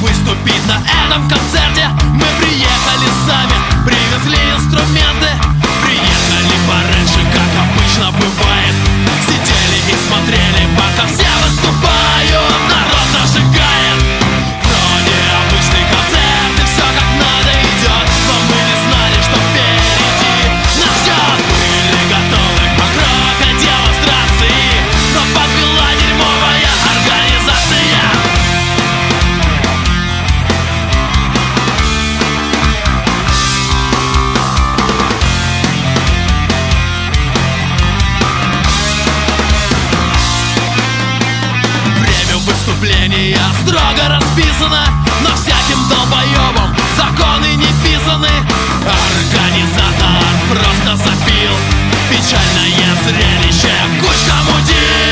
выступить на этом концерте. Мы приехали сами, привезли инструменты, приехали пораньше, как обычно бывает. Сидели и смотрели, пока все выступают, народ зажигает. Вроде обычный концерт, и все как надо идет, но мы не знали, что впереди нас ждет. Были готовы к демонстрации, но подвела дерьмовая организация. Время выступления строго расписано, но всяким долбоебам законы не писаны. Организатор просто запил, печальное зрелище, кучка мудил.